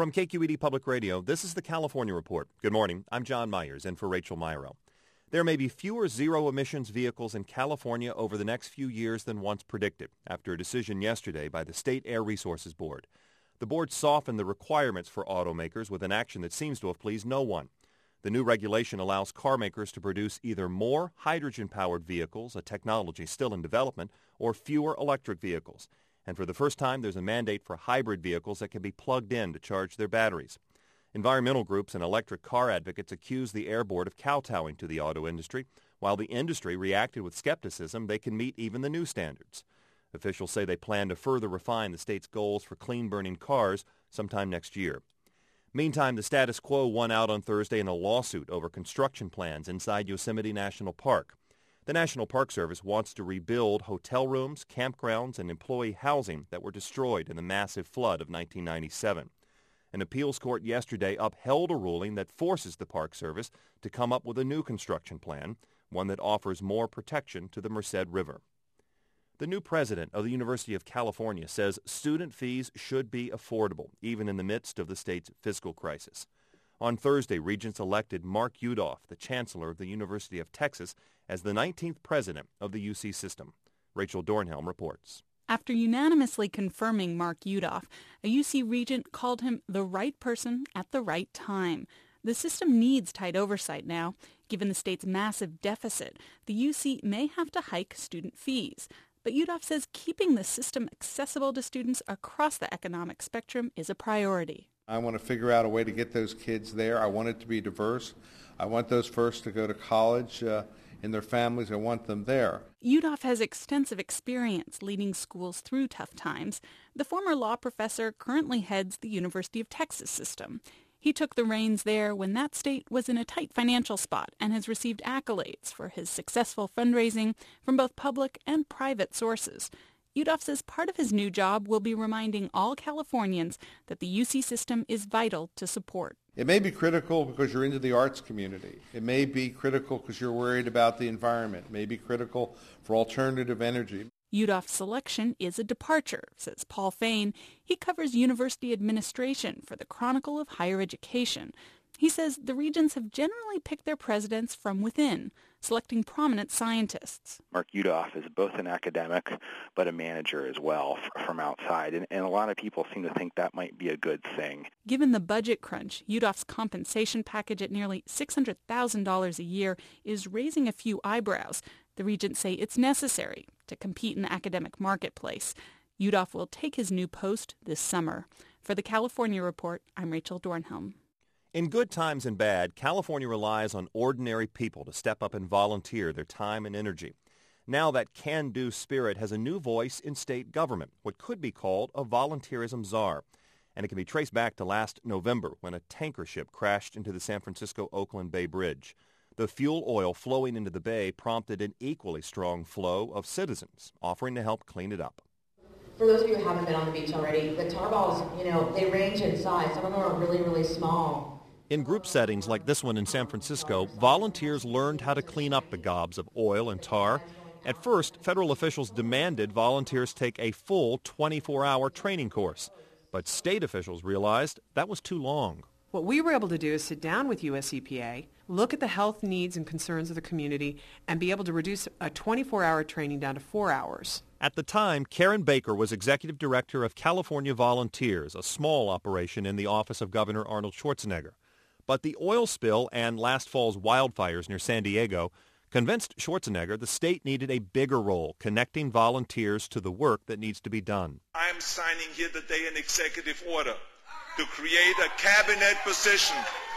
From KQED Public Radio, this is the California Report. Good morning. I'm John Myers, in for Rachel Myro. There may be fewer zero-emissions vehicles in California over the next few years than once predicted, after a decision yesterday by the State Air Resources Board. The board softened the requirements for automakers with an action that seems to have pleased no one. The new regulation allows car makers to produce either more hydrogen-powered vehicles, a technology still in development, or fewer electric vehicles. And for the first time, there's a mandate for hybrid vehicles that can be plugged in to charge their batteries. Environmental groups and electric car advocates accuse the Air Board of kowtowing to the auto industry. While the industry reacted with skepticism, they can meet even the new standards. Officials say they plan to further refine the state's goals for clean-burning cars sometime next year. Meantime, the status quo won out on Thursday in a lawsuit over construction plans inside Yosemite National Park. The National Park Service wants to rebuild hotel rooms, campgrounds, and employee housing that were destroyed in the massive flood of 1997. An appeals court yesterday upheld a ruling that forces the Park Service to come up with a new construction plan, one that offers more protection to the Merced River. The new president of the University of California says student fees should be affordable, even in the midst of the state's fiscal crisis. On Thursday, Regents elected Mark Yudof, the chancellor of the University of Texas, as the 19th president of the UC system. Rachel Dornhelm reports. After unanimously confirming Mark Yudof, a UC regent called him the right person at the right time. The system needs tight oversight now. Given the state's massive deficit, the UC may have to hike student fees. But Yudof says keeping the system accessible to students across the economic spectrum is a priority. I want to figure out a way to get those kids there. I want it to be diverse. I want those first to go to college in their families. I want them there. Yudof has extensive experience leading schools through tough times. The former law professor currently heads the University of Texas system. He took the reins there when that state was in a tight financial spot and has received accolades for his successful fundraising from both public and private sources. Yudof says part of his new job will be reminding all Californians that the UC system is vital to support. It may be critical because you're into the arts community. It may be critical because you're worried about the environment. It may be critical for alternative energy. Yudof's selection is a departure, says Paul Fain. He covers university administration for the Chronicle of Higher Education. He says the regents have generally picked their presidents from within, selecting prominent scientists. Mark Yudof is both an academic but a manager as well from outside, and a lot of people seem to think that might be a good thing. Given the budget crunch, Yudof's compensation package at nearly $600,000 a year is raising a few eyebrows. The regents say it's necessary to compete in the academic marketplace. Yudof will take his new post this summer. For the California Report, I'm Rachel Dornhelm. In good times and bad, California relies on ordinary people to step up and volunteer their time and energy. Now that can-do spirit has a new voice in state government, what could be called a volunteerism czar. And it can be traced back to last November when a tanker ship crashed into the San Francisco-Oakland Bay Bridge. The fuel oil flowing into the bay prompted an equally strong flow of citizens offering to help clean it up. For those of you who haven't been on the beach already, the tar balls, they range in size. Some of them are really, really small. In group settings like this one in San Francisco, volunteers learned how to clean up the gobs of oil and tar. At first, federal officials demanded volunteers take a full 24-hour training course. But state officials realized that was too long. What we were able to do is sit down with US EPA, look at the health needs and concerns of the community, and be able to reduce a 24-hour training down to 4 hours. At the time, Karen Baker was executive director of California Volunteers, a small operation in the office of Governor Arnold Schwarzenegger. But the oil spill and last fall's wildfires near San Diego convinced Schwarzenegger the state needed a bigger role, connecting volunteers to the work that needs to be done. I am signing here today an executive order to create a cabinet position,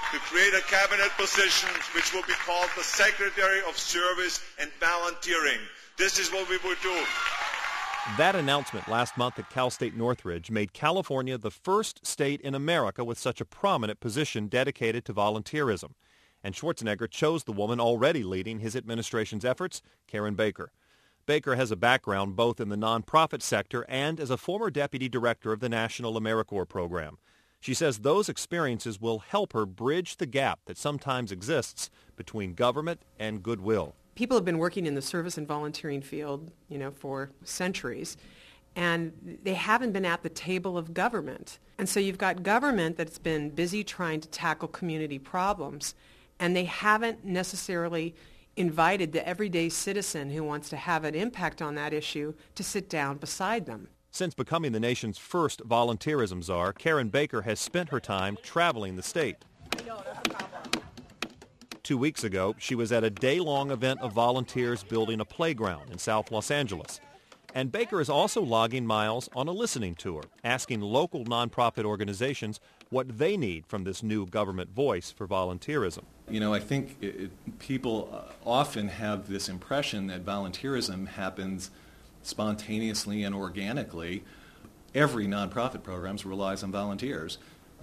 which will be called the Secretary of Service and Volunteering. This is what we will do. That announcement last month at Cal State Northridge made California the first state in America with such a prominent position dedicated to volunteerism. And Schwarzenegger chose the woman already leading his administration's efforts, Karen Baker. Baker has a background both in the nonprofit sector and as a former deputy director of the National AmeriCorps program. She says those experiences will help her bridge the gap that sometimes exists between government and goodwill. People have been working in the service and volunteering field, for centuries. and they haven't been at the table of government. And so you've got government that's been busy trying to tackle community problems, and they haven't necessarily invited the everyday citizen who wants to have an impact on that issue to sit down beside them. Since becoming the nation's first volunteerism czar, Karen Baker has spent her time traveling the state. 2 weeks ago, she was at a day-long event of volunteers building a playground in South Los Angeles. And Baker is also logging miles on a listening tour, asking local nonprofit organizations what they need from this new government voice for volunteerism. You know, I think people often have this impression that volunteerism happens spontaneously and organically. Every nonprofit program relies on volunteers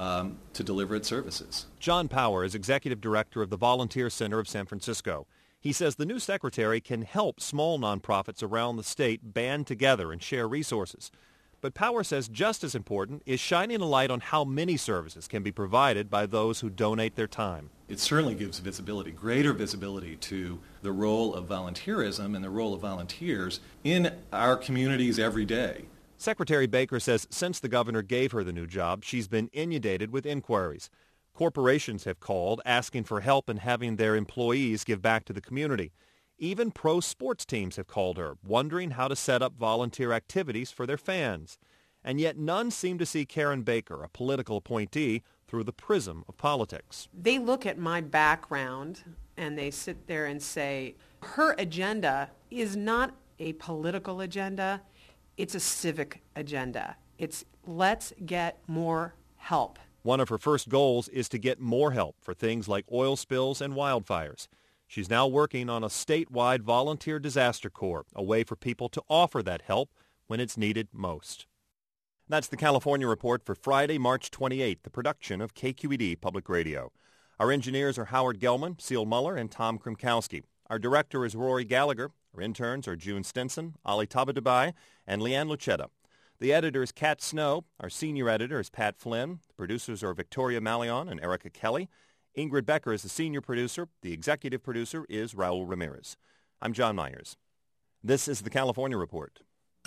to deliver its services. John Power is executive director of the Volunteer Center of San Francisco. He says the new secretary can help small nonprofits around the state band together and share resources. But Power says just as important is shining a light on how many services can be provided by those who donate their time. It certainly gives visibility, greater visibility to the role of volunteerism and the role of volunteers in our communities every day. Secretary Baker says since the governor gave her the new job, she's been inundated with inquiries. Corporations have called asking for help in having their employees give back to the community. Even pro sports teams have called her, wondering how to set up volunteer activities for their fans. And yet none seem to see Karen Baker, a political appointee, through the prism of politics. They look at my background and they sit there and say, her agenda is not a political agenda, it's a civic agenda. It's let's get more help. One of her first goals is to get more help for things like oil spills and wildfires. She's now working on a statewide volunteer disaster corps, a way for people to offer that help when it's needed most. That's the California Report for Friday, March 28th, the production of KQED Public Radio. Our engineers are Howard Gelman, Seal Muller, and Tom Krumkowski. Our director is Rory Gallagher. Our interns are June Stinson, Ali Tabadubai, and Leanne Lucetta. The editor is Kat Snow. Our senior editor is Pat Flynn. The producers are Victoria Malion and Erica Kelly. Ingrid Becker is the senior producer. The executive producer is Raul Ramirez. I'm John Myers. This is the California Report.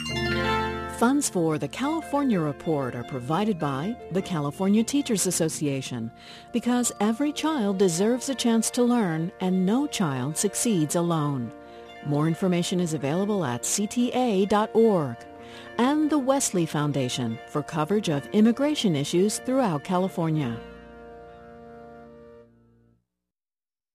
Funds for the California Report are provided by the California Teachers Association, because every child deserves a chance to learn and no child succeeds alone. More information is available at cta.org. And the Wesley Foundation for coverage of immigration issues throughout California.